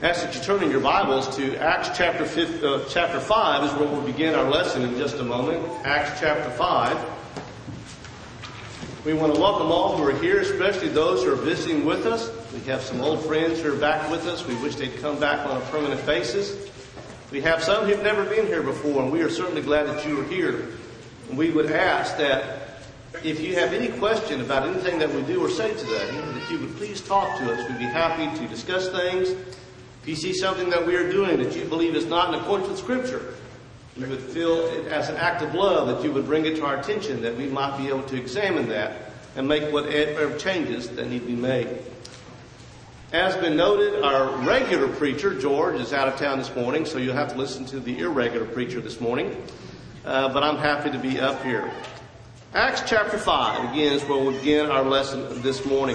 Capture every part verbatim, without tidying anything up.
Ask that you turn in your Bibles to Acts chapter five, uh, chapter five is where we'll begin our lesson in just a moment. Acts chapter five. We want to welcome all who are here, especially those who are visiting with us. We have some old friends who are back with us. We wish they'd come back on a permanent basis. We have some who've never been here before, and we are certainly glad that you are here. And we would ask that if you have any question about anything that we do or say today, that you would please talk to us. We'd be happy to discuss things. If you see something that we are doing that you believe is not in accordance with Scripture, we would feel it as an act of love that you would bring it to our attention, that we might be able to examine that and make whatever changes that need to be made. As been noted, our regular preacher, George, is out of town this morning, so you'll have to listen to the irregular preacher this morning. Uh, but I'm happy to be up here. Acts chapter five, again, is where we'll begin our lesson this morning.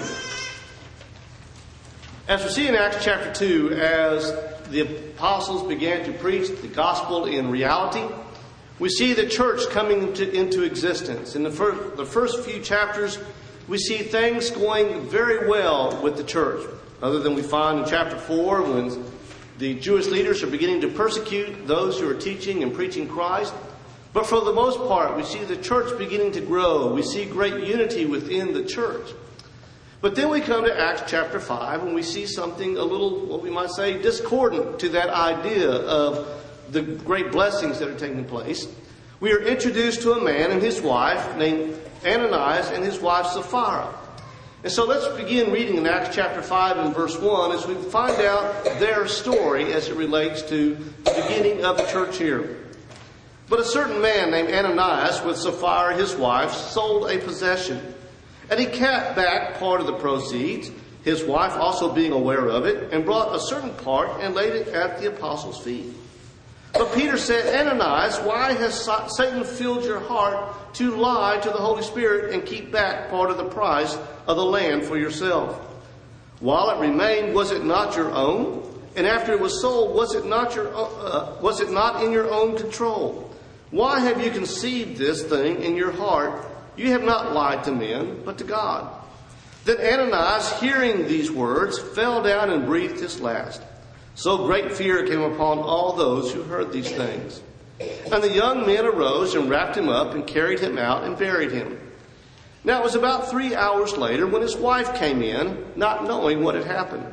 As we see in Acts chapter two, as the apostles began to preach the gospel in reality, we see the church coming to, into existence. In the first, the first few chapters, we see things going very well with the church, other than we find in chapter four when the Jewish leaders are beginning to persecute those who are teaching and preaching Christ. But for the most part, we see the church beginning to grow. We see great unity within the church. But then we come to Acts chapter five, and we see something a little, what we might say, discordant to that idea of the great blessings that are taking place. We are introduced to a man and his wife named Ananias and his wife Sapphira. And so let's begin reading in Acts chapter five and verse one as we find out their story as it relates to the beginning of the church here. But a certain man named Ananias with Sapphira his wife sold a possession. And he kept back part of the proceeds, his wife also being aware of it, and brought a certain part and laid it at the apostles' feet. But Peter said, Ananias, why has Satan filled your heart to lie to the Holy Spirit and keep back part of the price of the land for yourself? While it remained, was it not your own? And after it was sold, was it not your uh, was it not in your own control? Why have you conceived this thing in your heart? You have not lied to men, but to God. Then Ananias, hearing these words, fell down and breathed his last. So great fear came upon all those who heard these things. And the young men arose and wrapped him up and carried him out and buried him. Now it was about three hours later when his wife came in, not knowing what had happened.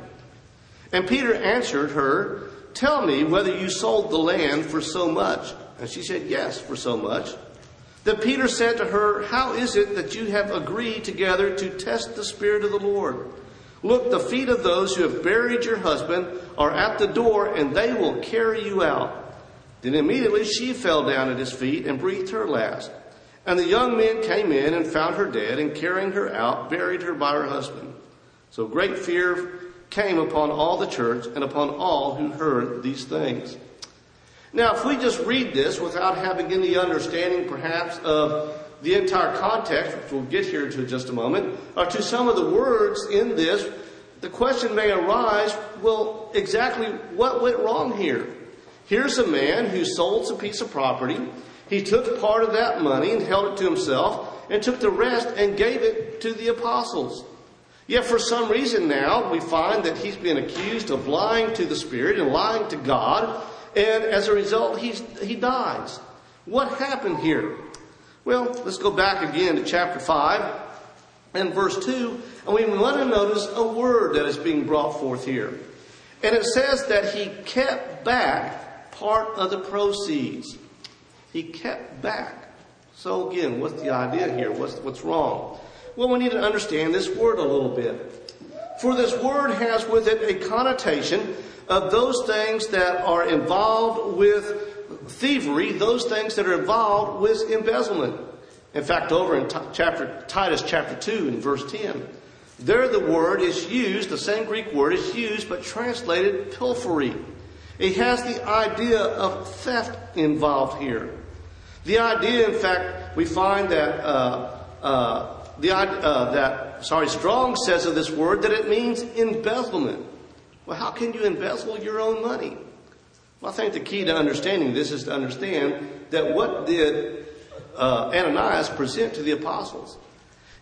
And Peter answered her, tell me whether you sold the land for so much. And she said, yes, for so much. Then Peter said to her, how is it that you have agreed together to test the Spirit of the Lord? Look, the feet of those who have buried your husband are at the door, and they will carry you out. Then immediately she fell down at his feet and breathed her last. And the young men came in and found her dead, and carrying her out, buried her by her husband. So great fear came upon all the church and upon all who heard these things. Now, if we just read this without having any understanding, perhaps, of the entire context, which we'll get here to in just a moment, or to some of the words in this, the question may arise, well, exactly what went wrong here? Here's a man who sold a piece of property. He took part of that money and held it to himself, and took the rest and gave it to the apostles. Yet for some reason now, we find that he's been accused of lying to the Spirit and lying to God, and as a result, he's, he dies. What happened here? Well, let's go back again to chapter five and verse two. And we want to notice a word that is being brought forth here. And it says that he kept back part of the proceeds. He kept back. So again, what's the idea here? What's, what's wrong? Well, we need to understand this word a little bit. For this word has with it a connotation of those things that are involved with thievery, those things that are involved with embezzlement. In fact, over in t- chapter Titus chapter two and verse ten, there the word is used, the same Greek word is used, but translated pilfery. It has the idea of theft involved here. The idea, in fact, we find that uh, uh, the uh, that sorry, Strong says of this word that it means embezzlement. Well, how can you embezzle your own money? Well, I think the key to understanding this is to understand that what did uh, Ananias present to the apostles?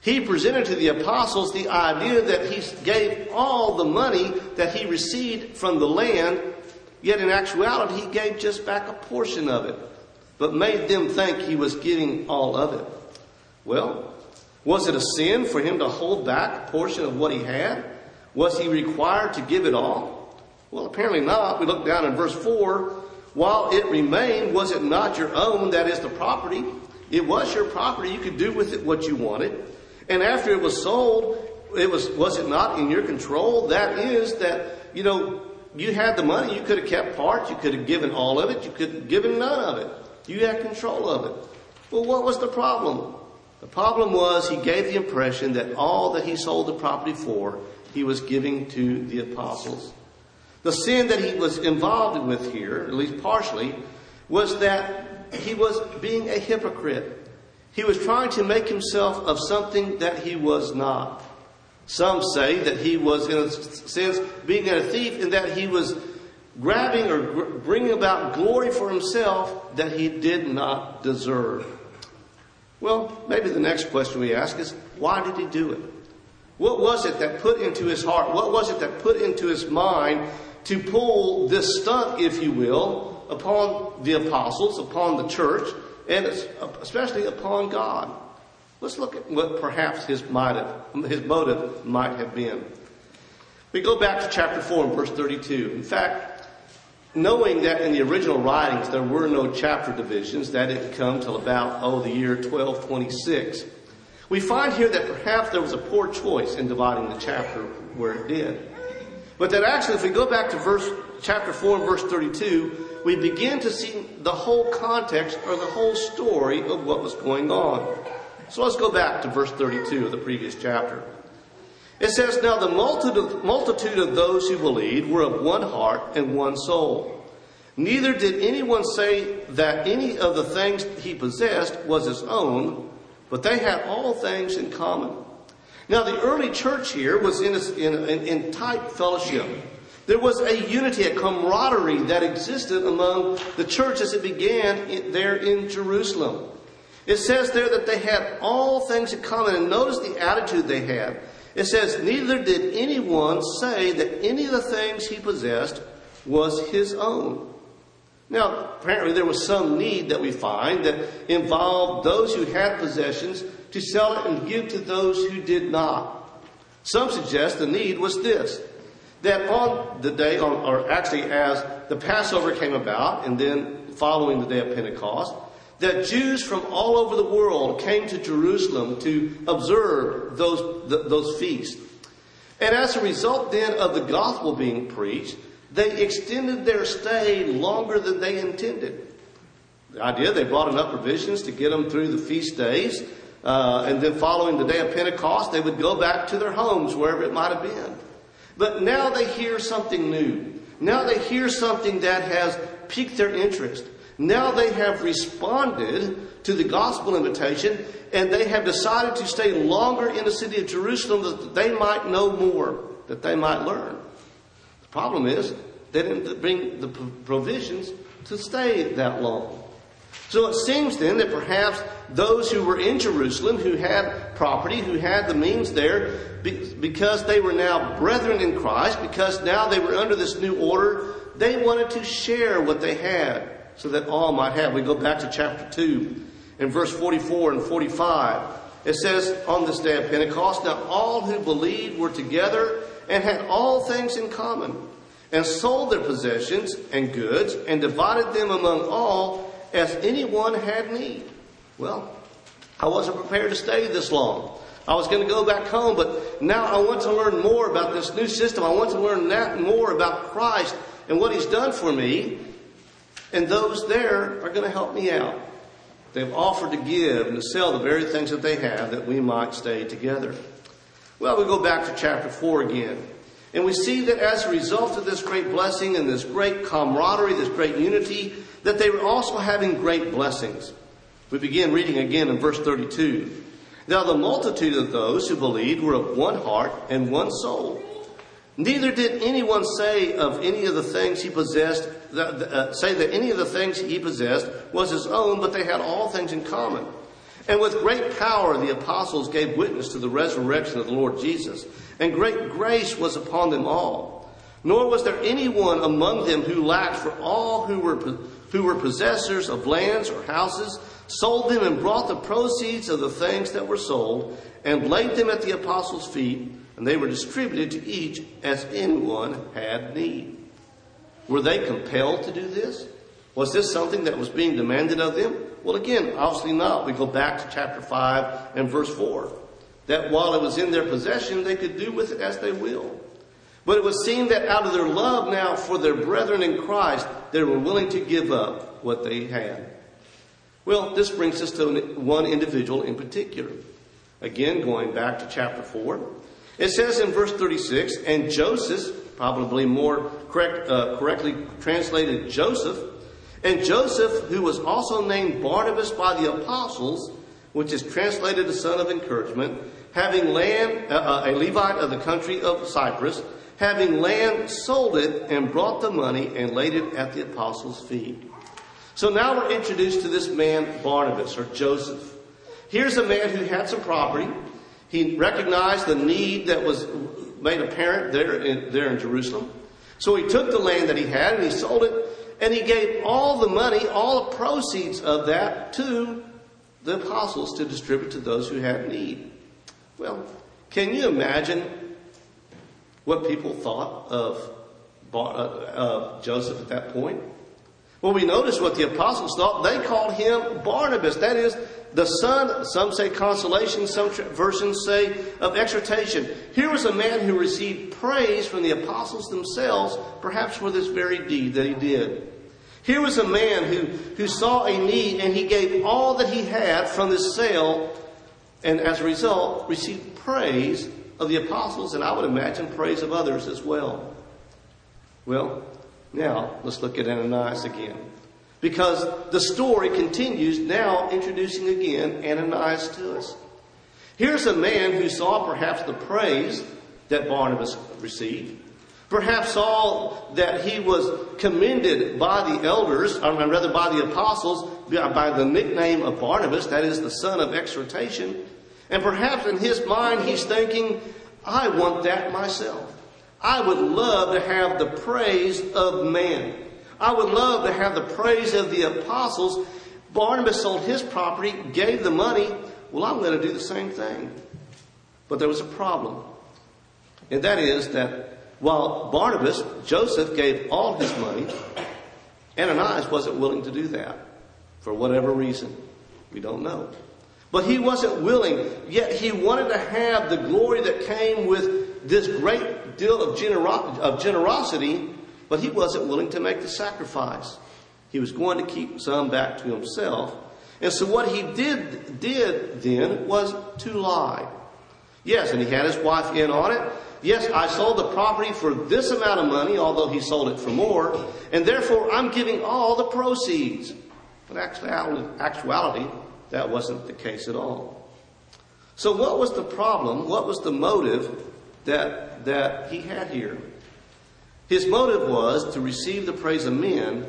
He presented to the apostles the idea that he gave all the money that he received from the land, yet in actuality he gave just back a portion of it, but made them think he was giving all of it. Well, was it a sin for him to hold back a portion of what he had? Was he required to give it all? Well, apparently not. We look down in verse four. While it remained, was it not your own, that is the property? It was your property. You could do with it what you wanted. And after it was sold, it was, was it not in your control? That is that, you know, you had the money. You could have kept part. You could have given all of it. You could have given none of it. You had control of it. Well, what was the problem? The problem was he gave the impression that all that he sold the property for, he was giving to the apostles. The sin that he was involved with here, at least partially, was that he was being a hypocrite. He was trying to make himself of something that he was not. Some say that he was, in a sense, being a thief in that he was grabbing or gr- bringing about glory for himself that he did not deserve. Well, maybe the next question we ask is, why did he do it? What was it that put into his heart? What was it that put into his mind to pull this stunt, if you will, upon the apostles, upon the church, and especially upon God? Let's look at what perhaps his motive, his motive might have been. We go back to chapter four and verse thirty-two. In fact, knowing that in the original writings there were no chapter divisions, that didn't come till about, oh, the year twelve twenty-six. We find here that perhaps there was a poor choice in dividing the chapter where it did. But that actually, if we go back to verse chapter four and verse thirty-two, we begin to see the whole context or the whole story of what was going on. So let's go back to verse thirty-two of the previous chapter. It says, Now the multitude, multitude of those who believed were of one heart and one soul. Neither did anyone say that any of the things he possessed was his own, but they had all things in common. Now the early church here was in, a, in, in, in tight fellowship. There was a unity, a camaraderie that existed among the church as it began in, there in Jerusalem. It says there that they had all things in common. And notice the attitude they had. It says, Neither did anyone say that any of the things he possessed was his own. Now, apparently there was some need that we find that involved those who had possessions to sell it and give to those who did not. Some suggest the need was this, that on the day, or actually as the Passover came about, and then following the day of Pentecost, that Jews from all over the world came to Jerusalem to observe those, those feasts. And as a result then of the gospel being preached, they extended their stay longer than they intended. The idea, they brought enough provisions to get them through the feast days. Uh, and then following the day of Pentecost, they would go back to their homes, wherever it might have been. But now they hear something new. Now they hear something that has piqued their interest. Now they have responded to the gospel invitation, and they have decided to stay longer in the city of Jerusalem that they might know more, that they might learn. The problem is, they didn't bring the provisions to stay that long. So it seems then that perhaps those who were in Jerusalem, who had property, who had the means there, because they were now brethren in Christ, because now they were under this new order, they wanted to share what they had so that all might have. We go back to chapter two and verse forty-four and forty-five. It says, On this day of Pentecost, now all who believed were together and had all things in common, and sold their possessions and goods, and divided them among all as anyone had need. Well, I wasn't prepared to stay this long. I was going to go back home, but now I want to learn more about this new system. I want to learn that more about Christ and what He's done for me. And those there are going to help me out. They've offered to give and to sell the very things that they have that we might stay together. Well, we go back to chapter four again. And we see that as a result of this great blessing and this great camaraderie, this great unity, that they were also having great blessings. We begin reading again in verse thirty-two. Now the multitude of those who believed were of one heart and one soul. Neither did anyone say of any of the things he possessed, uh, say that any of the things he possessed was his own, but they had all things in common. And with great power the apostles gave witness to the resurrection of the Lord Jesus, and great grace was upon them all. Nor was there anyone among them who lacked, for all who were who were possessors of lands or houses sold them and brought the proceeds of the things that were sold and laid them at the apostles' feet, and they were distributed to each as anyone had need. Were they compelled to do this? Was this something that was being demanded of them? Well, again, obviously not. We go back to chapter five and verse four. That while it was in their possession, they could do with it as they will. But it was seen that out of their love now for their brethren in Christ, they were willing to give up what they had. Well, this brings us to one individual in particular. Again, going back to chapter four. It says in verse thirty-six, and Joseph, probably more correct, uh, correctly translated Joseph, and Joseph, who was also named Barnabas by the apostles, which is translated the son of encouragement, having land, uh, a Levite of the country of Cyprus, having land, sold it and brought the money and laid it at the apostles' feet. So now we're introduced to this man Barnabas, or Joseph. Here's a man who had some property. He recognized the need that was made apparent there in, there in Jerusalem. So he took the land that he had and he sold it, and he gave all the money, all the proceeds of that to the apostles to distribute to those who had need. Well, can you imagine what people thought of, Bar- uh, of Joseph at that point? Well, we notice what the apostles thought. They called him Barnabas. That is, the son, some say consolation, some versions say of exhortation. Here was a man who received praise from the apostles themselves, perhaps for this very deed that he did. Here was a man who, who saw a need, and he gave all that he had from this sale, and as a result received praise of the apostles, and I would imagine praise of others as well. Well, now let's look at Ananias again, because the story continues now, introducing again Ananias to us. Here's a man who saw perhaps the praise that Barnabas received, perhaps saw that he was commended by the elders, or rather by the apostles, by the nickname of Barnabas, that is the son of exhortation. And perhaps in his mind he's thinking, I want that myself. I would love to have the praise of man. I would love to have the praise of the apostles. Barnabas sold his property, gave the money. Well, I'm going to do the same thing. But there was a problem. And that is that while Barnabas, Joseph, gave all his money, Ananias wasn't willing to do that. For whatever reason. We don't know. But he wasn't willing, yet he wanted to have the glory that came with this great deal of, genero- of generosity, but he wasn't willing to make the sacrifice. He was going to keep some back to himself. And so what he did, did then was to lie. Yes, and he had his wife in on it. Yes, I sold the property for this amount of money, although he sold it for more, and therefore I'm giving all the proceeds. But actually, actuality, that wasn't the case at all. So what was the problem? What was the motive that, that he had here? His motive was to receive the praise of men,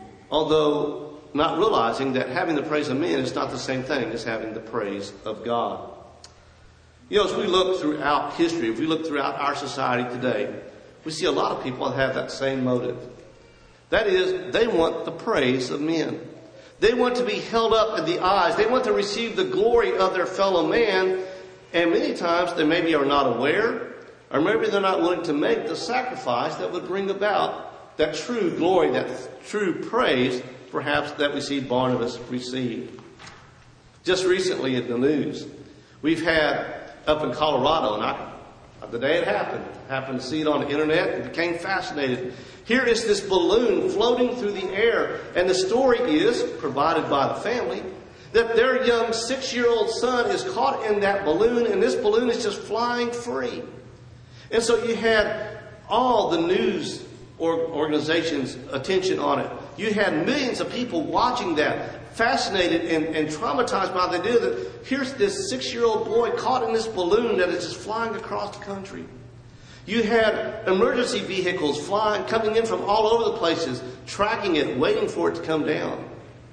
although not realizing that having the praise of men is not the same thing as having the praise of God. You know, as we look throughout history, if we look throughout our society today, we see a lot of people that have that same motive. That is, they want the praise of men. They want to be held up in the eyes. They want to receive the glory of their fellow man. And many times they maybe are not aware, or maybe they're not willing to make the sacrifice that would bring about that true glory, that true praise, perhaps, that we see Barnabas receive. Just recently in the news, we've had up in Colorado, and I, the day it happened, happened to see it on the internet and became fascinated. Here is this balloon floating through the air, and the story is, provided by the family, that their young six-year-old son is caught in that balloon, and this balloon is just flying free. And so you had all the news organizations' attention on it. You had millions of people watching that, fascinated and, and traumatized by the idea that here's this six-year-old boy caught in this balloon that is just flying across the country. You had emergency vehicles flying, coming in from all over the places, tracking it, waiting for it to come down.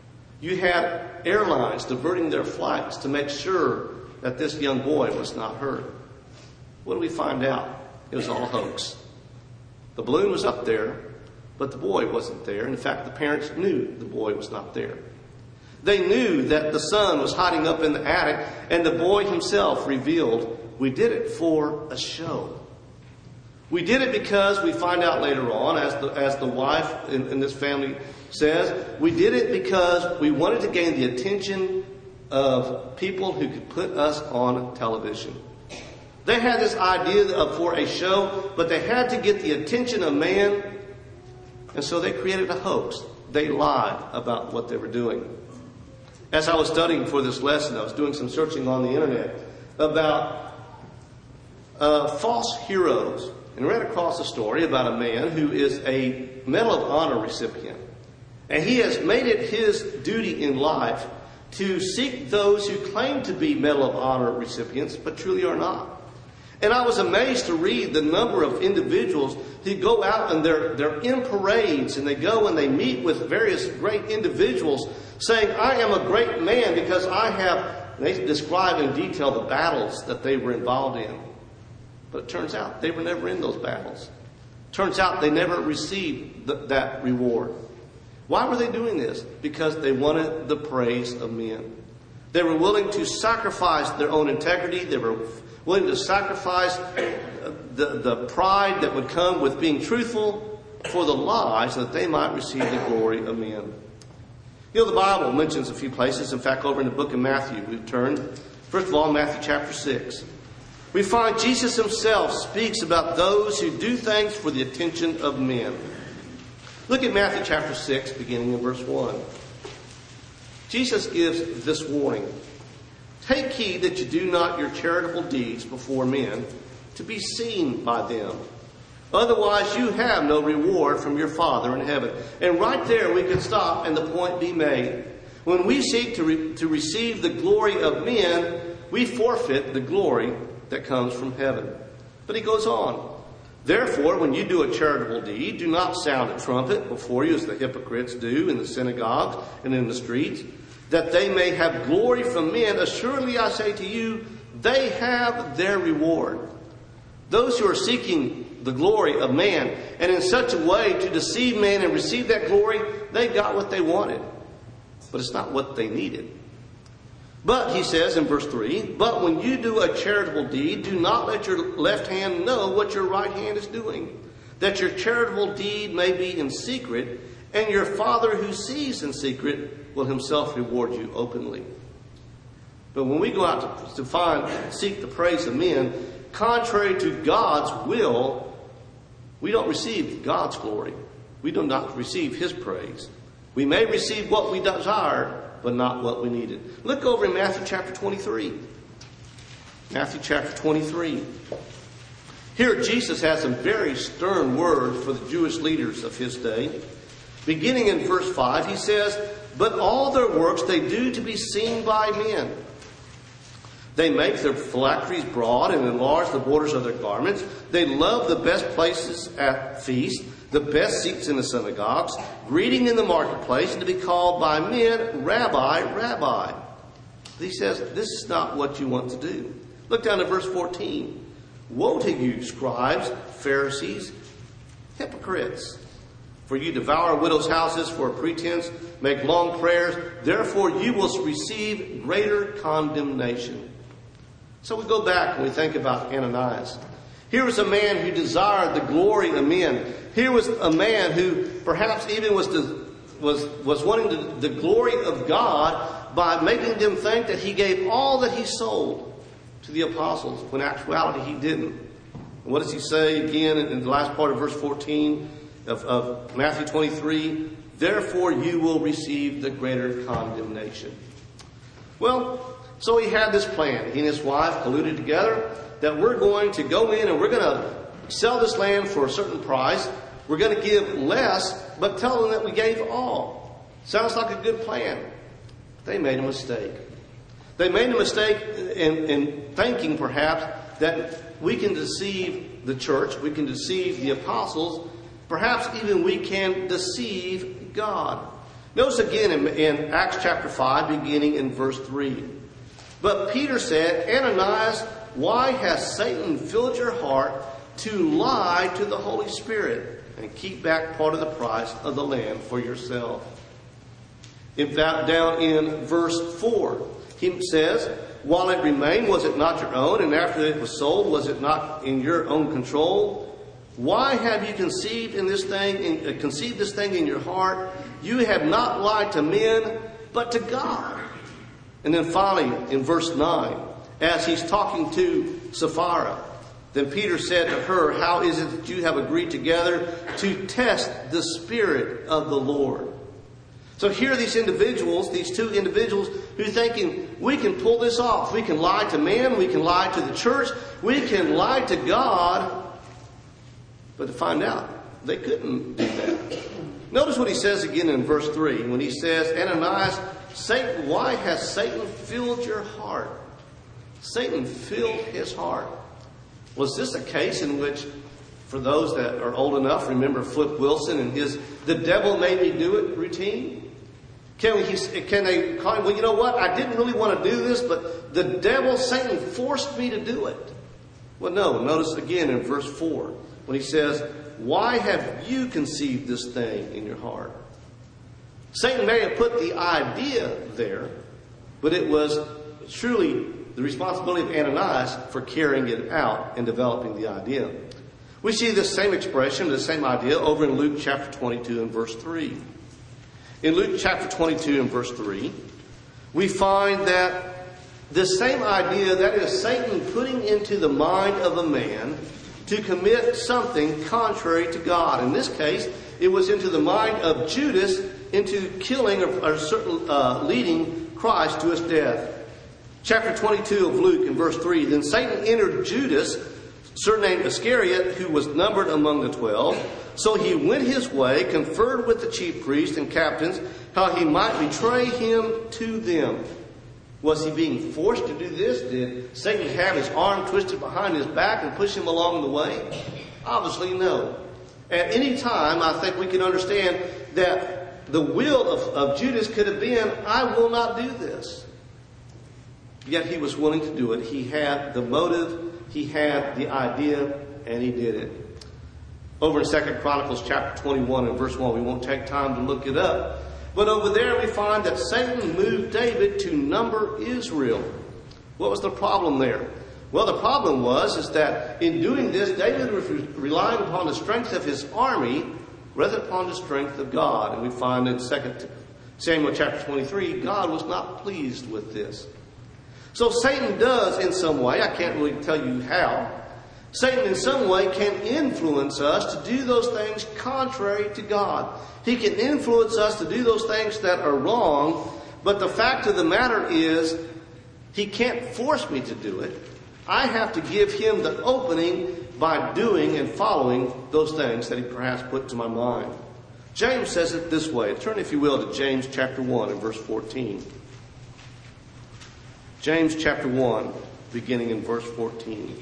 You had airlines diverting their flights to make sure that this young boy was not hurt. What did we find out? It was all a hoax. The balloon was up there, but the boy wasn't there. In fact, the parents knew the boy was not there. They knew that the son was hiding up in the attic, and the boy himself revealed, we did it for a show. We did it because we find out later on, as the, as the wife in, in this family says, we did it because we wanted to gain the attention of people who could put us on television. They had this idea of for a show, but they had to get the attention of man, and so they created a hoax. They lied about what they were doing. As I was studying for this lesson, I was doing some searching on the internet about uh, false heroes, and ran across a story about a man who is a Medal of Honor recipient. And he has made it his duty in life to seek those who claim to be Medal of Honor recipients, but truly are not. And I was amazed to read the number of individuals who go out and they're, they're in parades, and they go and they meet with various great individuals saying, I am a great man because I have, they describe in detail the battles that they were involved in. But it turns out they were never in those battles. Turns out they never received th- that reward. Why were they doing this? Because they wanted the praise of men. They were willing to sacrifice their own integrity. They were willing to sacrifice the, the pride that would come with being truthful for the lies that they might receive the glory of men. You know, the Bible mentions a few places. In fact, over in the book of Matthew, we've turned. First of all, Matthew chapter six. We find Jesus himself speaks about those who do things for the attention of men. Look at Matthew chapter six, beginning in verse one. Jesus gives this warning. Take heed that you do not your charitable deeds before men to be seen by them. Otherwise you have no reward from your Father in heaven. And right there we can stop and the point be made. When we seek to, re- to receive the glory of men, we forfeit the glory that comes from heaven. But he goes on. Therefore, when you do a charitable deed, do not sound a trumpet before you as the hypocrites do in the synagogues and in the streets, that they may have glory from men. Assuredly, I say to you, they have their reward. Those who are seeking the glory of man, and in such a way to deceive man and receive that glory, they got what they wanted. But it's not what they needed. But, he says in verse three, but when you do a charitable deed, do not let your left hand know what your right hand is doing, that your charitable deed may be in secret, and your Father who sees in secret will himself reward you openly. But when we go out to, to find, seek the praise of men, contrary to God's will, we don't receive God's glory. We do not receive his praise. We may receive what we desired, but not what we needed. Look over in Matthew chapter twenty-three. Matthew chapter twenty-three. Here Jesus has some very stern words for the Jewish leaders of his day. Beginning in verse five, he says, but all their works they do to be seen by men. They make their phylacteries broad and enlarge the borders of their garments. They love the best places at feasts, the best seats in the synagogues, greeting in the marketplace, and to be called by men, Rabbi, Rabbi. He says, this is not what you want to do. Look down to verse fourteen. Woe to you, scribes, Pharisees, hypocrites! For you devour widows' houses for a pretense, make long prayers, therefore you will receive greater condemnation. So we go back and we think about Ananias. Here was a man who desired the glory of men. Here was a man who perhaps even was to, was was wanting the, the glory of God by making them think that he gave all that he sold to the apostles, when in actuality he didn't. And what does he say again in the last part of verse fourteen of, of Matthew twenty-three? Therefore you will receive the greater condemnation. Well, so he had this plan. He and his wife colluded together that we're going to go in and we're going to sell this land for a certain price. We're going to give less, but tell them that we gave all. Sounds like a good plan. They made a mistake. They made a mistake in, in thinking, perhaps, that we can deceive the church, we can deceive the apostles, perhaps even we can deceive God. Notice again in, in Acts chapter five, beginning in verse three. But Peter said, Ananias, why has Satan filled your heart to lie to the Holy Spirit and keep back part of the price of the land for yourself? In fact, down in verse four, he says, while it remained, was it not your own? And after it was sold, was it not in your own control? Why have you conceived in this thing, in, uh, conceived this thing in your heart? You have not lied to men, but to God. And then finally, in verse nine, as he's talking to Sapphira, then Peter said to her, how is it that you have agreed together to test the Spirit of the Lord? So here are these individuals, these two individuals, who are thinking, we can pull this off. We can lie to man, we can lie to the church, we can lie to God. But to find out, they couldn't do that. Notice what he says again in verse three, when he says, Ananias, Satan, why has Satan filled your heart? Satan filled his heart. Was this a case in which, for those that are old enough, remember Flip Wilson and his "the devil made me do it" routine? Can we? Can they call him? Well, you know what? I didn't really want to do this, but the devil, Satan, forced me to do it. Well, no. Notice again in verse four when he says, "Why have you conceived this thing in your heart?" Satan may have put the idea there, but it was truly the responsibility of Ananias for carrying it out and developing the idea. We see this same expression, the same idea, over in Luke chapter twenty-two and verse three. In Luke chapter twenty-two and verse three, we find that the same idea, that is Satan putting into the mind of a man to commit something contrary to God. In this case, it was into the mind of Judas into killing or, or certain, uh, leading Christ to his death. Chapter twenty-two of Luke in verse three, then Satan entered Judas, surnamed Iscariot, who was numbered among the twelve. So he went his way, conferred with the chief priests and captains, how he might betray him to them. Was he being forced to do this? Did Satan have his arm twisted behind his back and push him along the way? Obviously no. At any time, I think we can understand that the will of, of Judas could have been, I will not do this. Yet he was willing to do it. He had the motive, he had the idea, and he did it. Over in Second Chronicles chapter twenty-one and verse one, we won't take time to look it up. But over there we find that Satan moved David to number Israel. What was the problem there? Well, the problem was is that in doing this, David was relying upon the strength of his army rather than upon the strength of God. And we find in Second Samuel chapter twenty-three, God was not pleased with this. So Satan does in some way, I can't really tell you how, Satan in some way can influence us to do those things contrary to God. He can influence us to do those things that are wrong, but the fact of the matter is, he can't force me to do it. I have to give him the opening by doing and following those things that he perhaps put to my mind. James says it this way. Turn, if you will, to James chapter one and verse fourteen. James chapter one, beginning in verse fourteen.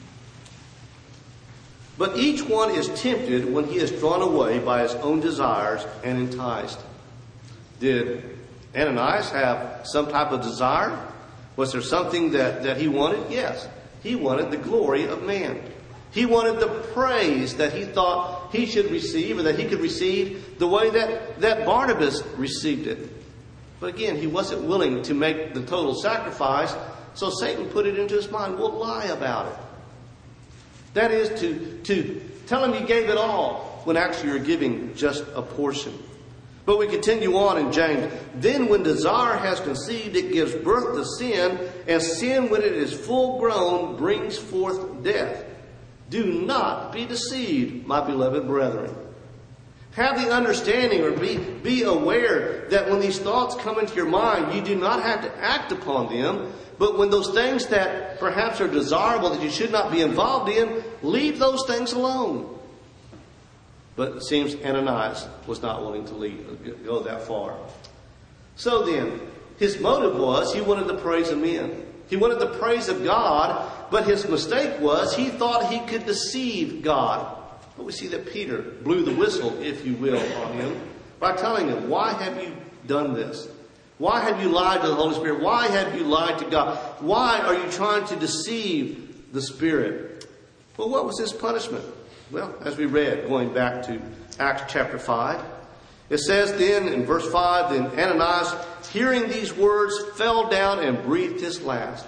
But each one is tempted when he is drawn away by his own desires and enticed. Did Ananias have some type of desire? Was there something that, that he wanted? Yes. He wanted the glory of man. He wanted the praise that he thought he should receive, or that he could receive the way that, that Barnabas received it. But again, he wasn't willing to make the total sacrifice, so Satan put it into his mind, we'll lie about it. That is to, to tell him you gave it all, when actually you're giving just a portion. But we continue on in James. Then when desire has conceived, it gives birth to sin, and sin, when it is full grown, brings forth death. Do not be deceived, my beloved brethren. Have the understanding, or be, be aware that when these thoughts come into your mind, you do not have to act upon them. But when those things that perhaps are desirable that you should not be involved in, leave those things alone. But it seems Ananias was not willing to leave, go that far. So then, his motive was he wanted the praise of men. He wanted the praise of God, but his mistake was he thought he could deceive God. But we see that Peter blew the whistle, if you will, on him. by telling him, why have you done this? Why have you lied to the Holy Spirit? Why have you lied to God? Why are you trying to deceive the Spirit? Well, what was his punishment? Well, as we read, going back to Acts chapter five, it says then in verse five, then Ananias, hearing these words, fell down and breathed his last.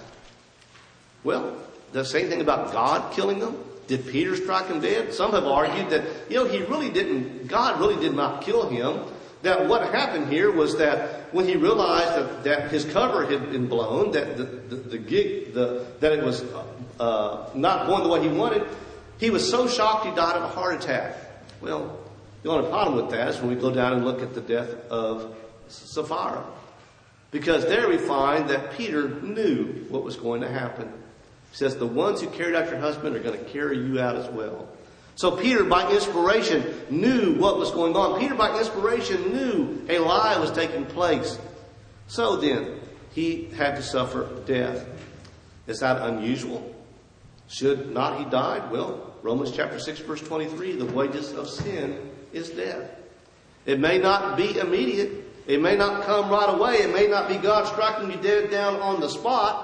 Well, does it say anything about God killing them? Did Peter strike him dead? Some have argued that, you know, he really didn't, God really did not kill him. That what happened here was that when he realized that, that his cover had been blown, that the, the, the gig, the, that it was uh, not going the way he wanted, he was so shocked he died of a heart attack. Well, the only problem with that is when we go down and look at the death of Sapphira. Because there we find that Peter knew what was going to happen. He says, the ones who carried out your husband are going to carry you out as well. So Peter, by inspiration, knew what was going on. Peter, by inspiration, knew a lie was taking place. So then, he had to suffer death. Is that unusual? Should not he die? Well, Romans chapter six, verse twenty-three, the wages of sin is death. It may not be immediate. It may not come right away. It may not be God striking you dead down on the spot.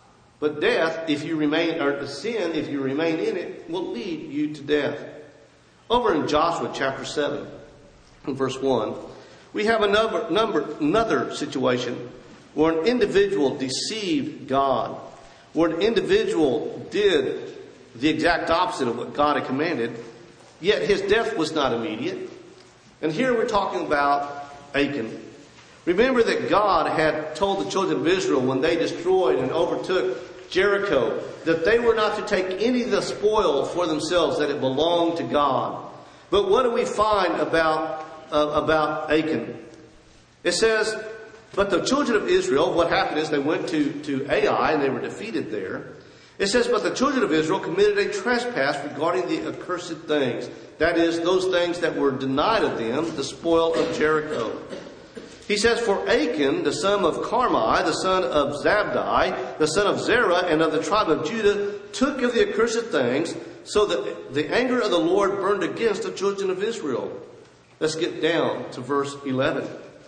But death, if you remain, or sin, if you remain in it, will lead you to death. Over in Joshua chapter seven, verse one, we have another, number, another situation where an individual deceived God, where an individual did the exact opposite of what God had commanded, yet his death was not immediate. And here we're talking about Achan. Remember that God had told the children of Israel when they destroyed and overtook Jericho that they were not to take any of the spoil for themselves, that it belonged to God. But what do we find about uh, about Achan? It says, but the children of Israel, what happened is they went to, to Ai and they were defeated there. It says, but the children of Israel committed a trespass regarding the accursed things. That is, those things that were denied of them, the spoil of Jericho. He says, for Achan, the son of Carmi, the son of Zabdi, the son of Zerah, and of the tribe of Judah, took of the accursed things, so that the anger of the Lord burned against the children of Israel. Let's get down to verse eleven.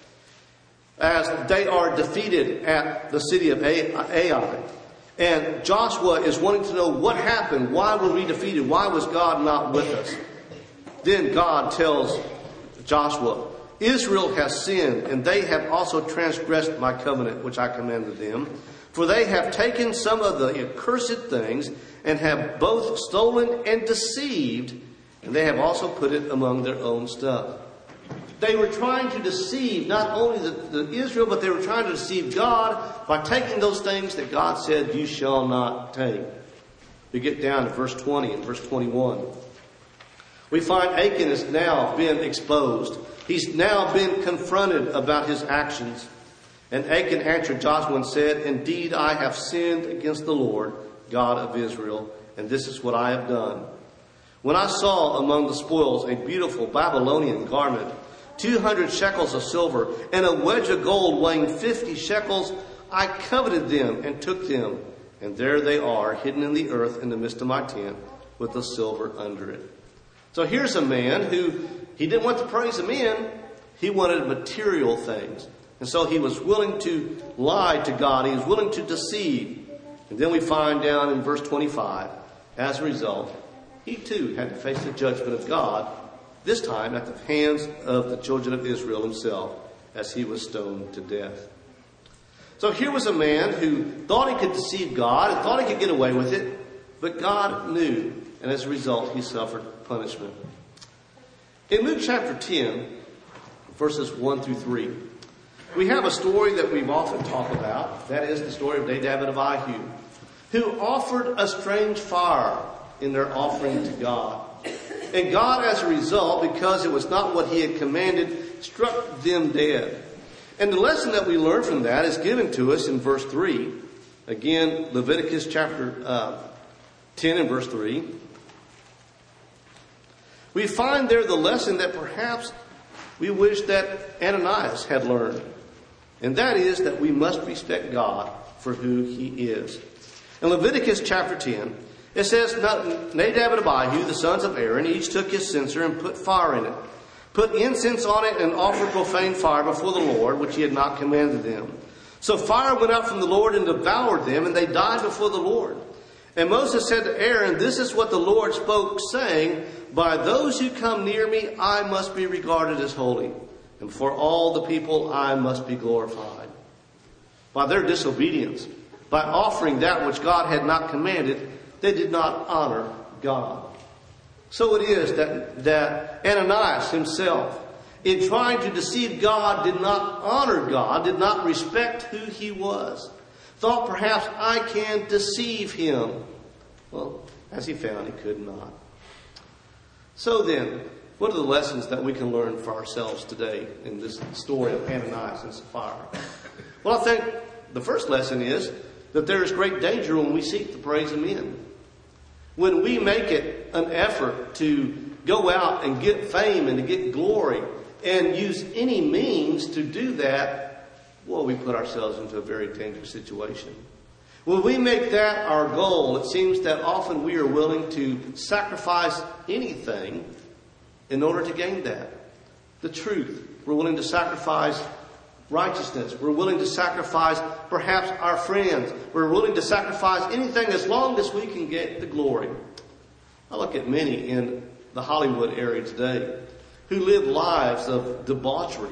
As they are defeated at the city of Ai, and Joshua is wanting to know what happened, why were we defeated, why was God not with us? Then God tells Joshua, Israel has sinned, and they have also transgressed my covenant, which I commanded them. For they have taken some of the accursed things, and have both stolen and deceived, and they have also put it among their own stuff. They were trying to deceive not only the, the Israel, but they were trying to deceive God by taking those things that God said, you shall not take. We get down to verse twenty and verse twenty-one. We find Achan has now been exposed. He's now been confronted about his actions. And Achan answered Joshua and said, indeed, I have sinned against the Lord, God of Israel, and this is what I have done. When I saw among the spoils a beautiful Babylonian garment, two hundred shekels of silver, and a wedge of gold weighing fifty shekels, I coveted them and took them. And there they are, hidden in the earth in the midst of my tent, with the silver under it. So here's a man who, he didn't want to praise him in, he wanted material things. And so he was willing to lie to God, he was willing to deceive. And then we find down in verse twenty-five, as a result, he too had to face the judgment of God, this time at the hands of the children of Israel himself, as he was stoned to death. So here was a man who thought he could deceive God and thought he could get away with it, but God knew, and as a result, he suffered punishment. In Luke chapter ten, verses one through three, we have a story that we've often talked about. That is the story of Nadab and Abihu, who offered a strange fire in their offering to God. And God, as a result, because it was not what he had commanded, struck them dead. And the lesson that we learn from that is given to us in verse three. Again, Leviticus chapter uh, ten and verse three. We find there the lesson that perhaps we wish that Ananias had learned. And that is that we must respect God for who he is. In Leviticus chapter ten, it says, Nadab and Abihu, the sons of Aaron, each took his censer and put fire in it, put incense on it and offered profane fire before the Lord, which he had not commanded them. So fire went out from the Lord and devoured them, and they died before the Lord. And Moses said to Aaron, this is what the Lord spoke, saying, by those who come near me, I must be regarded as holy, and for all the people I must be glorified. By their disobedience, by offering that which God had not commanded, they did not honor God. So it is that, that Ananias himself, in trying to deceive God, did not honor God, did not respect who he was. Thought perhaps I can deceive him. Well, as he found, he could not. So then, what are the lessons that we can learn for ourselves today in this story of Ananias and Sapphira? Well, I think the first lesson is that there is great danger when we seek the praise of men. When we make it an effort to go out and get fame and to get glory and use any means to do that, well, we put ourselves into a very dangerous situation. When we make that our goal, it seems that often we are willing to sacrifice anything in order to gain that. The truth. We're willing to sacrifice righteousness. We're willing to sacrifice perhaps our friends. We're willing to sacrifice anything as long as we can get the glory. I look at many in the Hollywood area today who live lives of debauchery,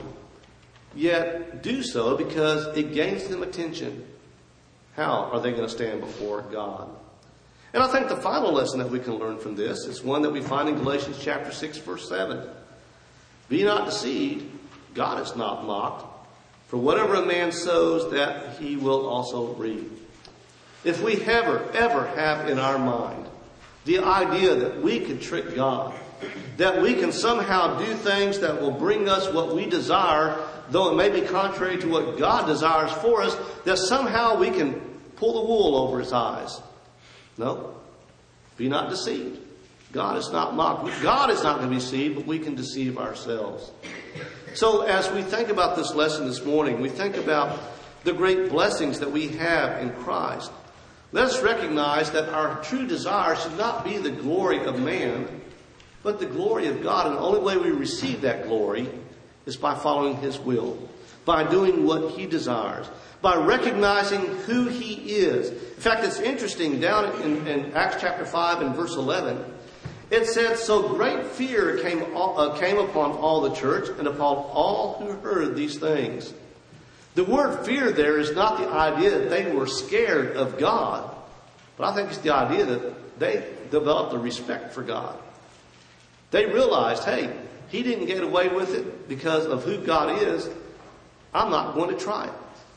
yet do so because it gains them attention. How are they going to stand before God? And I think the final lesson that we can learn from this is one that we find in Galatians chapter six, verse seven. Be not deceived, God is not mocked. For whatever a man sows, that he will also reap. If we ever, ever have in our mind the idea that we can trick God, that we can somehow do things that will bring us what we desire, though it may be contrary to what God desires for us, that somehow we can pull the wool over his eyes. No. Be not deceived. God is not mocked. God is not going to be deceived, but we can deceive ourselves. So as we think about this lesson this morning, we think about the great blessings that we have in Christ. Let us recognize that our true desire should not be the glory of man, but the glory of God. And the only way we receive that glory is by following his will, by doing what he desires, by recognizing who he is. In fact, it's interesting, down in, in Acts chapter five and verse eleven, it said, so great fear came, uh, came upon all the church and upon all who heard these things. The word fear there is not the idea that they were scared of God, but I think it's the idea that they developed a respect for God. They realized, hey, he didn't get away with it because of who God is. I'm not going to try it.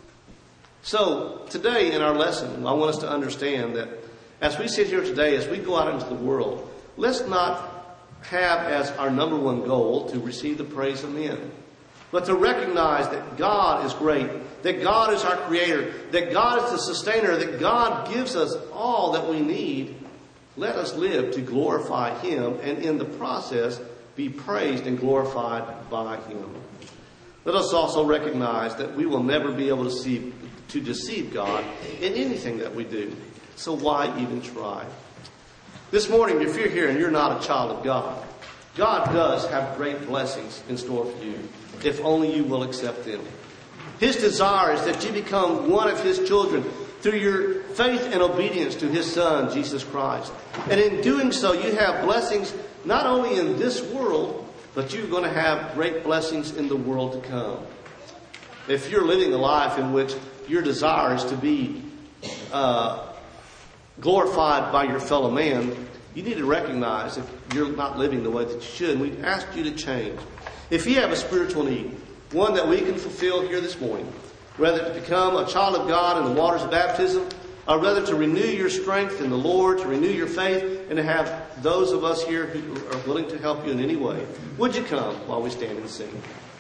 So today in our lesson, I want us to understand that as we sit here today, as we go out into the world, let's not have as our number one goal to receive the praise of men, but to recognize that God is great, that God is our creator, that God is the sustainer, that God gives us all that we need. Let us live to glorify him and in the process be praised and glorified by him. Let us also recognize that we will never be able to see, to deceive God in anything that we do. So why even try? This morning, if you're here and you're not a child of God, God does have great blessings in store for you, if only you will accept them. His desire is that you become one of his children through your faith and obedience to his Son, Jesus Christ. And in doing so, you have blessings not only in this world, but you're going to have great blessings in the world to come. If you're living a life in which your desire is to be uh, glorified by your fellow man, you need to recognize if you're not living the way that you should. And we ask you to change. If you have a spiritual need, one that we can fulfill here this morning, whether to become a child of God in the waters of baptism, or rather to renew your strength in the Lord, to renew your faith, and to have those of us here who are willing to help you in any way, would you come while we stand and sing?